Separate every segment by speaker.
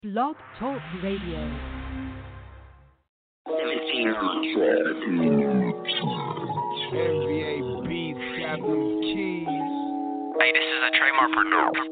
Speaker 1: Blog Talk Radio.
Speaker 2: 17 on the track.
Speaker 3: NBA beats got them keys.
Speaker 4: Hey, this is a trademark producer.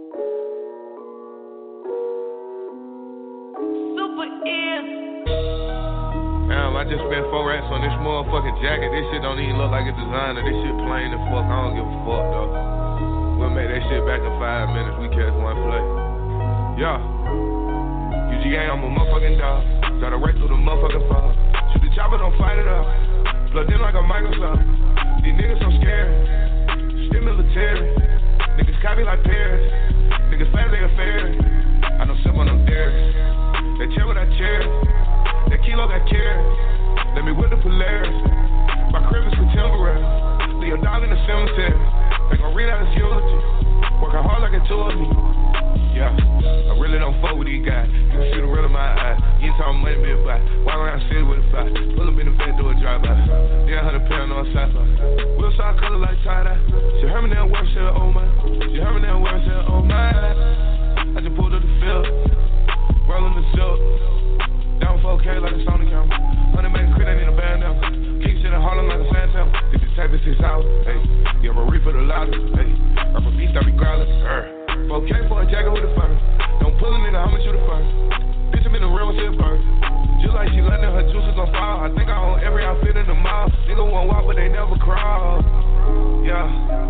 Speaker 3: Damn, I just spent 4 racks on this motherfucking jacket. This shit don't even look like a designer. This shit plain as fuck. I don't give a fuck though. We'll make that shit back in 5 minutes. We catch one play. Yeah. UGA, I'm a motherfucking dog. Try to race through the motherfucking fog. Shoot the chopper, don't fight it up. Plugged in like a Microsoft. These niggas so scared. Still military. Niggas copy like Paris. Niggas fast they affair. I know some on them derricks. They chair with that chair. That kilo got care. Let me with the Polaris. My crib is contemporary. Leave your dog in the cemetery. They gon' read out his eulogy. Working hard like it told me. Yeah, I really don't fuck with these guys. You can see the real in my eyes. You ain't talking money, be a buy. Walk around city with a fight. Pull up in the bed, do a drive-by. Yeah, 100 pound on sci-fi. We'll saw color like tie-dye. She heard me now, work, said, oh my. She heard me now, work, said, oh my. I just pulled up the field. Rolling the silk. Down 4K like a Sony camera. 100 make a crit, I need a band now. King shit in Harlem like a Santana. If you type it 6 hours, hey. You have a reef for the loudest, hey. Up a beast, I be growling, 4K for a jacket with a fur. Don't pull a nigga, I'ma shoot it first. Bitch, I'm in the real shit bird. Just like she letting her juices on fire. I think I own every outfit in the mall. Nigga won't walk, but they never crawl. Yeah.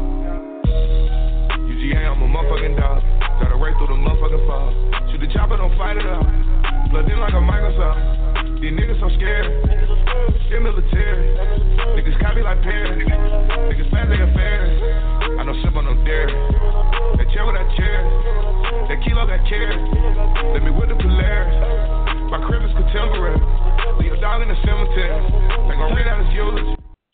Speaker 3: UGA, I'm a motherfucking dog. Gotta race through the motherfucking fog. Shoot the chopper, don't fight it out. Plugged in like a Microsoft. These niggas so scared. Still military. Niggas copy like Paris. Niggas fast like affairs. I know shit on them derricks. That chair with that chair. That kilo got care. Let me with the Polaris. My crib is contemporary. Leave your dog in the cemetery. They gon' read out his eulogy.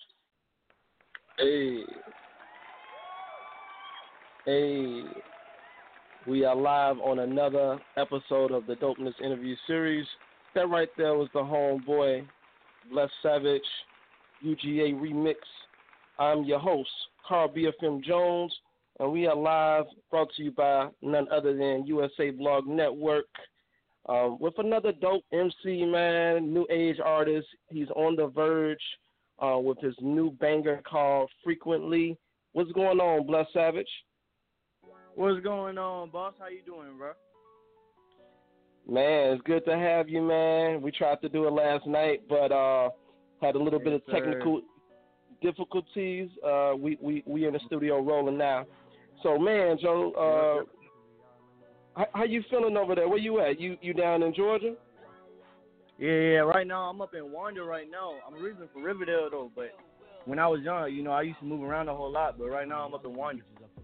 Speaker 5: Hey, we are live on another episode of the Dopeness Interview Series. That right there was the homeboy, Bless Savage, UGA Remix. I'm your host, Carl BFM Jones, and we are live, brought to you by none other than USA Blog Network, with another dope MC, man, new age artist. He's on the verge with his new banger called Frequently. What's going on, Bless Savage?
Speaker 6: What's going on, boss? How you doing, bro?
Speaker 5: Man, it's good to have you, man. We tried to do it last night, but had a little bit of technical difficulties. We in the studio rolling now. So, man, Joe, how you feeling over there? Where you at? You down in Georgia?
Speaker 6: Yeah. Right now I'm up in Wander right now. I'm originally from Riverdale though, but when I was young, I used to move around a whole lot. But right now I'm up in Wander.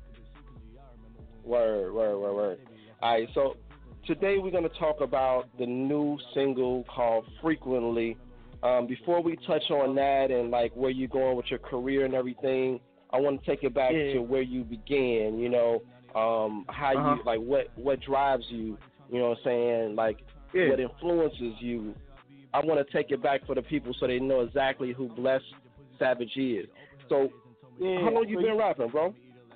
Speaker 5: Word. All right, so today we're going to talk about the new single called Frequently. Before we touch on that and, like, where you're going with your career and everything, I want to take it back to where you began, how you, like, what drives you, you know what I'm saying, like, what influences you. I want to take it back for the people so they know exactly who Bless Savage is. So, how long you been rapping, bro?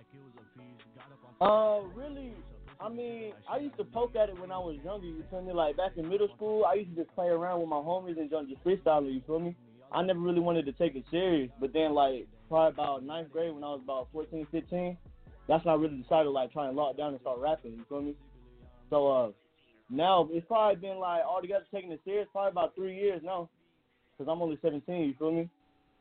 Speaker 6: Really, I used to poke at it when I was younger, you feel me? Like, back in middle school, I used to just play around with my homies and just freestyling, you feel me? I never really wanted to take it serious, but then, like, probably about 9th grade when I was about 14, 15, that's when I really decided to, like, try and lock down and start rapping, you feel me? So, now, it's probably been, like, altogether taking it serious, probably about 3 years now, because I'm only 17, you feel me?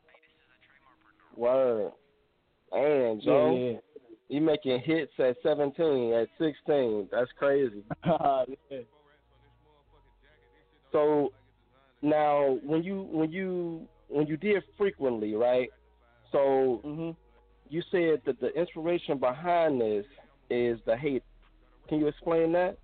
Speaker 5: Word. And, Joe.
Speaker 6: Yeah.
Speaker 5: You making hits at 17, at 16. That's crazy.
Speaker 6: Yeah.
Speaker 5: So now, when you did Frequently, right? So you said that the inspiration behind this is the hate. Can you explain that?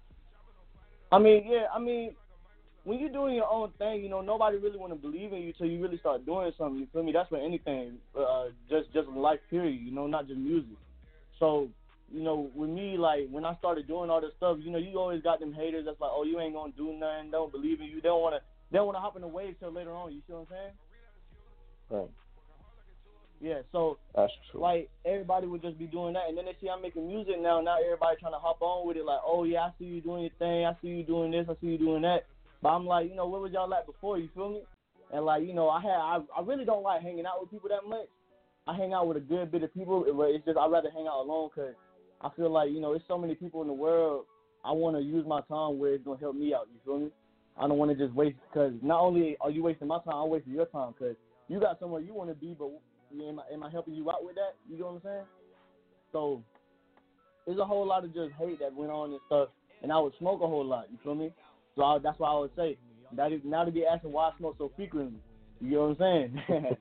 Speaker 6: When you're doing your own thing, nobody really want to believe in you till you really start doing something. You feel me? That's for anything, just in life, period. Not just music. So, with me, like, when I started doing all this stuff, you always got them haters that's like, oh, you ain't gonna do nothing, don't believe in you, they don't wanna hop in the wave till later on. You see what I'm saying?
Speaker 5: Right.
Speaker 6: Yeah, so
Speaker 5: that's true.
Speaker 6: Like everybody would just be doing that, and then they see I'm making music now. Now everybody trying to hop on with it, like, oh yeah, I see you doing your thing, I see you doing this, I see you doing that. But I'm like, where was y'all at before? You feel me? And like, I really don't like hanging out with people that much. I hang out with a good bit of people, but it's just I'd rather hang out alone because I feel like there's so many people in the world. I want to use my time where it's gonna help me out. You feel me? I don't want to just waste, because not only are you wasting my time, I'm wasting your time because you got somewhere you want to be, but am I helping you out with that? You know what I'm saying? So there's a whole lot of just hate that went on and stuff, and I would smoke a whole lot. You feel me? So that's why I would say now to be asking why I smoke so frequently. You know what I'm saying?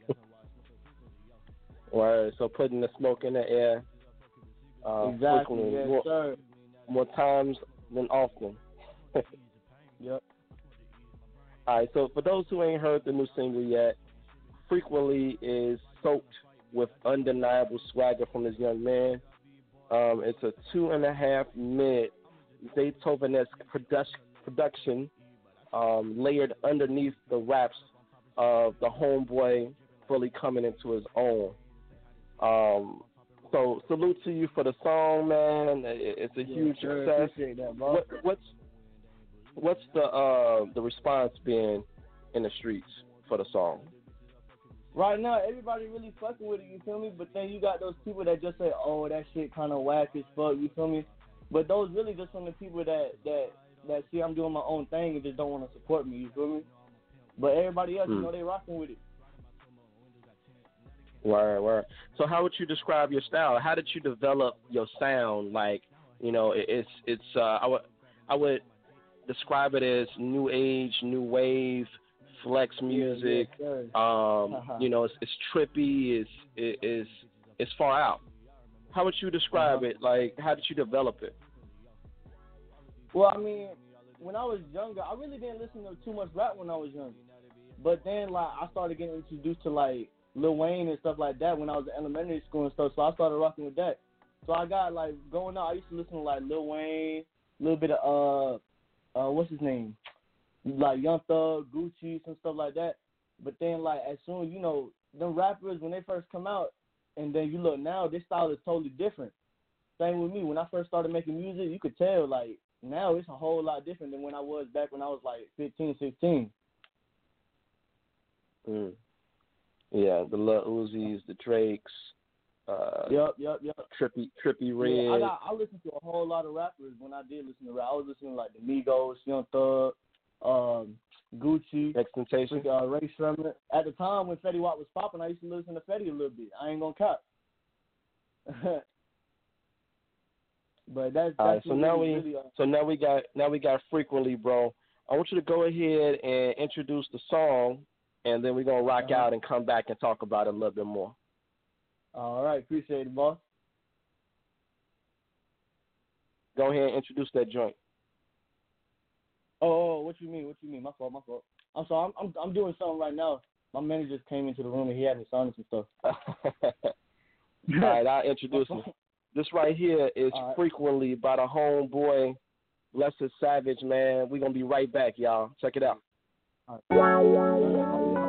Speaker 5: Word. So putting the smoke in the air.
Speaker 6: Exactly.
Speaker 5: Frequently,
Speaker 6: Yes, sir.
Speaker 5: More times than often.
Speaker 6: Yep.
Speaker 5: All right. So for those who ain't heard the new single yet, Frequently is soaked with undeniable swagger from this young man. It's a 2.5-minute Beethoven-esque production layered underneath the raps of the homeboy fully coming into his own. So salute to you for the song, man. It's a huge success.
Speaker 6: Appreciate that, bro.
Speaker 5: What's the response been in the streets for the song?
Speaker 6: Right now, everybody really fucking with it, you feel me? But then you got those people that just say, oh, that shit kind of whack as fuck, you feel me? But those really just from the people that see I'm doing my own thing and just don't want to support me, you feel me? But everybody else, they rocking with it.
Speaker 5: Word. So how would you describe your style? How did you develop your sound? Like, it's I would describe it as new age, new wave, flex music. It's trippy, it's far out. How would you describe it? Like, how did you develop it?
Speaker 6: Well, I mean, when I was younger, I really didn't listen to too much rap when I was younger. But then, like, I started getting introduced to, like, Lil Wayne and stuff like that when I was in elementary school and stuff, so I started rocking with that. So I got, like, going out, I used to listen to, like, Lil Wayne, a little bit of, what's his name? Like, Young Thug, Gucci, some stuff like that. But then, like, as soon, them rappers, when they first come out, and then you look now, their style is totally different. Same with me. When I first started making music, you could tell, like, now it's a whole lot different than when I was back when I was, like, 15, 16.
Speaker 5: Yeah, the Lil Uzis, the Drakes.
Speaker 6: Yep.
Speaker 5: Trippy Red.
Speaker 6: Yeah, I listened to a whole lot of rappers when I did listen to rap. I was listening to, like, the Migos, Young Thug, Gucci,
Speaker 5: XXXTentacion,
Speaker 6: Ray Sherman. At the time when Fetty Wap was popping, I used to listen to Fetty a little bit. I ain't gonna cap. But that's
Speaker 5: right, so now we got Frequently, bro. I want you to go ahead and introduce the song, and then we're gonna rock out and come back and talk about it a little bit more.
Speaker 6: All right, appreciate it, boss.
Speaker 5: Go ahead and introduce that joint.
Speaker 6: Oh, what you mean? My fault. I'm sorry. I'm doing something right now. My manager just came into the room and he had me signing some stuff.
Speaker 5: All right, I'll introduce him. This right here is Frequently by the homeboy Blessed Savage, man. We're going to be right back, y'all. Check it out.
Speaker 6: All right.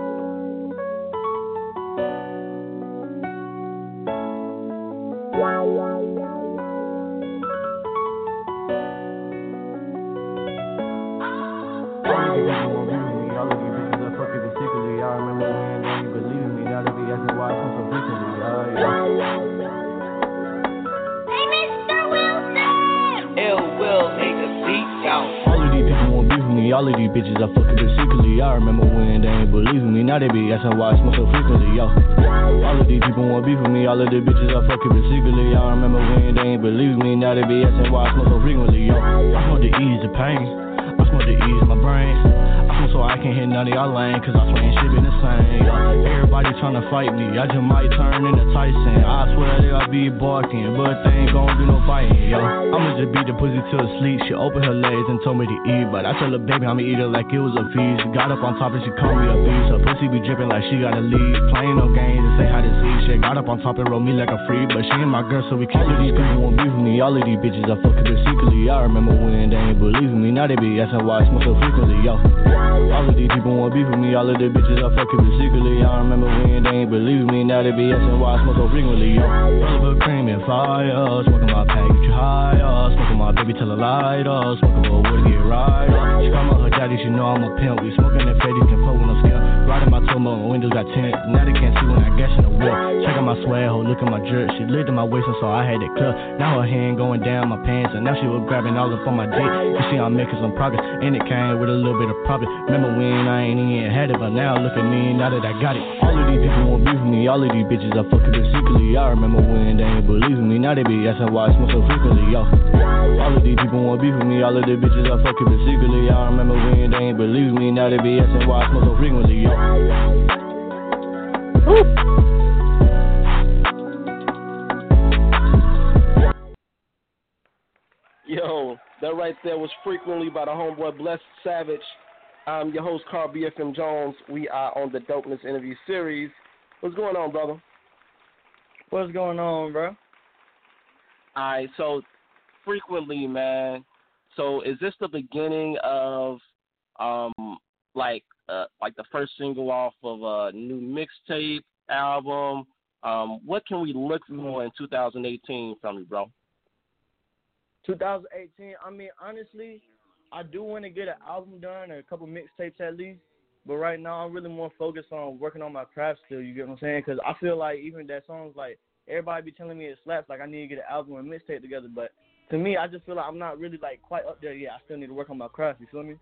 Speaker 7: All of these bitches I fucking with secretly. I remember when they ain't believing me. Now they be asking why I smoke so frequently, yo. All of these people want beef with me. All of the bitches I fucking with secretly. I remember when they ain't believing me. Now they be asking why I smoke so frequently, yo. I smoke to ease the pain. I smoke to ease my brain. I smoke so I can't hit none of y'all lane, cause I swear ain't shit been the same, yo. Everybody tryna fight me. I just might turn into Tyson. I swear that I be barking, but they ain't gon' do no fighting, yo. I'ma just beat the pussy till it sleep. She opened her legs and told me to eat, but I tell her baby I'ma eat her like it was a feast. Got up on top and she called me a beast. Her pussy be dripping like she gotta leave. Playing no games and say how to see shit. Got up on top and rolled me like a freak, but she ain't my girl, so we can't do these people won't beef with me. All of these bitches I fucking with secretly. I remember when they ain't believing me. Now they be asking why I smoke so frequently, yo. All of these people want beef with me, all of the bitches I fuck it secretly. I remember when they ain't believe me, now they be asking why I smoke so frequently, yo. Roll up cream and fire, smoking my pack, get you higher. Smoking my baby till I light up, smoking for a wood to get right up. She call me her daddy, she know I'm a pimp. We smoking that fatty, can fuck when I'm scared. Riding my tour, my windows got tint. Now they can't see when I gash in the wheel. Checking my swag, ho, look at my jerk. She licked in my waist, and so I had it clear. Now her hand going down my pants, and now she was grabbing all up on my dick. You see I'm making some progress, and it came with a little bit of profit. Remember when I ain't even had it, but now look at me, now that I got it. All of these people want beef with me, all of these bitches I fucking it secretly. I remember when they ain't believe me, now they be asking why I smoke so frequently, yo. All of these people want beef with me, all of the bitches I fucking it secretly. I remember when they ain't believe me, now they be asking why I smoke so frequently, yo. Woo.
Speaker 5: Yo, that right there was Frequently by the homeboy Bless Savage. I'm your host, Carl BFM Jones. We are on the Dopeness Interview Series. What's going on, brother?
Speaker 6: What's going on, bro?
Speaker 5: All right, so Frequently, man. So is this the beginning of, like the first single off of a new mixtape album? What can we look for in 2018 from you, bro?
Speaker 6: 2018, I mean, honestly, I do want to get an album done or a couple mixtapes at least. But right now, I'm really more focused on working on my craft still, you get what I'm saying? Because I feel like even that song's like, everybody be telling me it slaps, like I need to get an album and mixtape together. But to me, I just feel like I'm not really like quite up there yet. I still need to work on my craft, you feel me?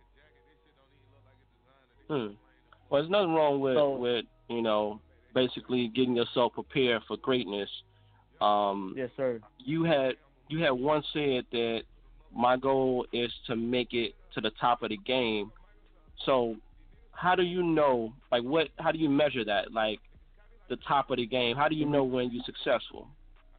Speaker 5: Well, there's nothing wrong with you know, basically getting yourself prepared for greatness.
Speaker 6: Yes, sir. You had
Speaker 5: once said that my goal is to make it to the top of the game. So how do you know, like, how do you measure that, like, the top of the game? How do you know when you're successful?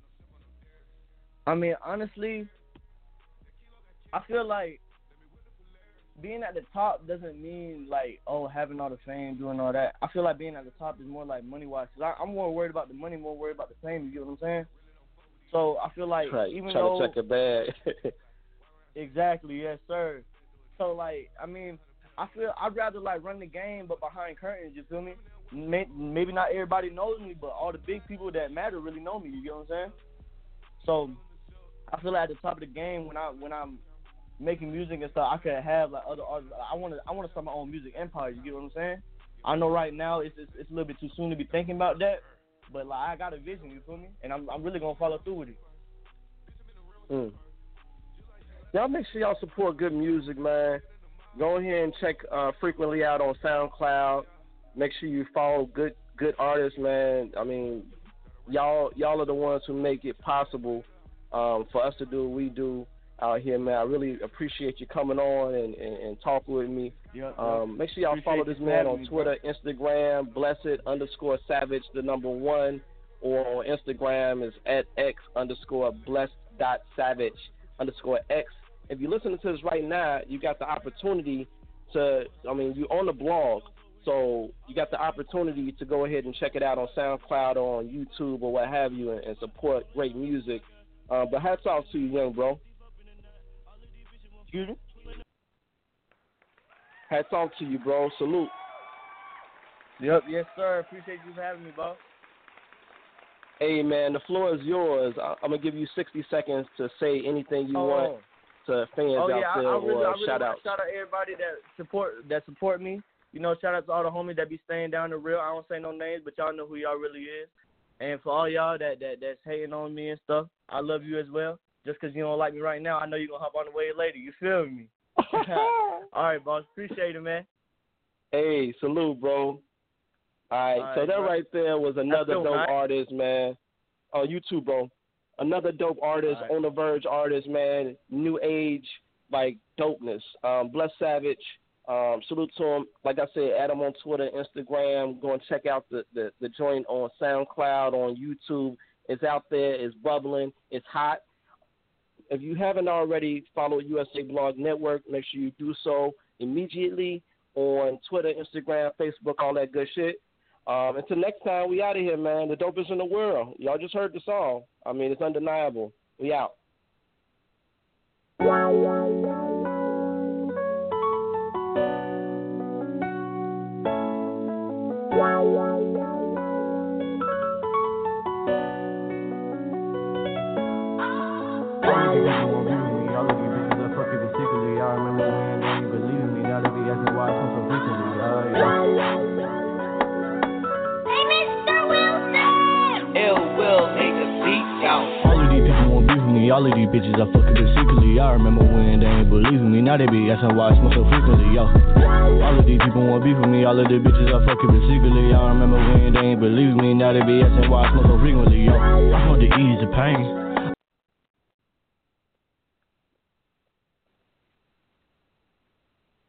Speaker 6: I mean, honestly, I feel like being at the top doesn't mean, like, having all the fame, doing all that. I feel like being at the top is more like money-wise. Because I'm more worried about the money, more worried about the fame, you get what I'm saying? So I feel like
Speaker 5: right.
Speaker 6: even
Speaker 5: Trying
Speaker 6: though...
Speaker 5: to check a bag.
Speaker 6: Exactly, yes, sir. So, like, I mean, I feel I'd rather, like, run the game but behind curtains, you feel me? Maybe not everybody knows me, but all the big people that matter really know me, you get what I'm saying? So I feel like at the top of the game when I'm making music and stuff, I could have like other artists. I want to start my own music empire. You get what I'm saying? I know right now it's a little bit too soon to be thinking about that, but like I got a vision. You feel me? And I'm really gonna follow through with it.
Speaker 5: Y'all make sure y'all support good music, man. Go ahead and check Frequently out on SoundCloud. Make sure you follow good artists, man. I mean, y'all are the ones who make it possible for us to do what we do out here, man. I really appreciate you coming on and talking with me.
Speaker 6: Yep.
Speaker 5: Make sure y'all follow this man on Twitter, Instagram, blessed_savage, the number 1, or on Instagram is @x_blessed.savage_x. If you're listening to this right now, you got the opportunity to, you're on the blog, so you got the opportunity to go ahead and check it out on SoundCloud or on YouTube or what have you and support great music. But hats off to you, young bro.
Speaker 6: Excuse me?
Speaker 5: Hats off to you, bro. Salute.
Speaker 6: Yep, yes, sir. Appreciate you for having me, boss.
Speaker 5: Hey, man, the floor is yours. I'm going to give you 60 seconds to say anything you want to fans out there
Speaker 6: I really
Speaker 5: shout out.
Speaker 6: Shout out everybody that support me. You know, shout out to all the homies that be staying down the real. I don't say no names, but y'all know who y'all really is. And for all y'all that's hating on me and stuff, I love you as well. Just because you don't like me right now, I know you're going to hop on the wave later. You feel me? All right, boss. Appreciate it, man.
Speaker 5: Hey, salute, bro. All right, so that right there was another dope artist, man. Oh, you too, bro. Another dope artist, on the verge artist, man. New age, like, dopeness. Bless Savage. Salute to him. Like I said, add him on Twitter, Instagram. Go and check out the joint on SoundCloud, on YouTube. It's out there. It's bubbling. It's hot. If you haven't already followed USA Blog Network, make sure you do so immediately on Twitter, Instagram, Facebook, all that good shit. Until next time, we out of here, man. The dopest in the world. Y'all just heard the song. I mean, it's undeniable. We out.
Speaker 7: me. All of these bitches I fucking but secretly. I remember when they ain't believing me. Now they be asking why I smoke so frequently, yo. All of these people want beef with me. All of the bitches I fucking but secretly. I remember when they ain't believing me. Now they be asking why I smoke so frequently, yo. I smoke to ease the pain.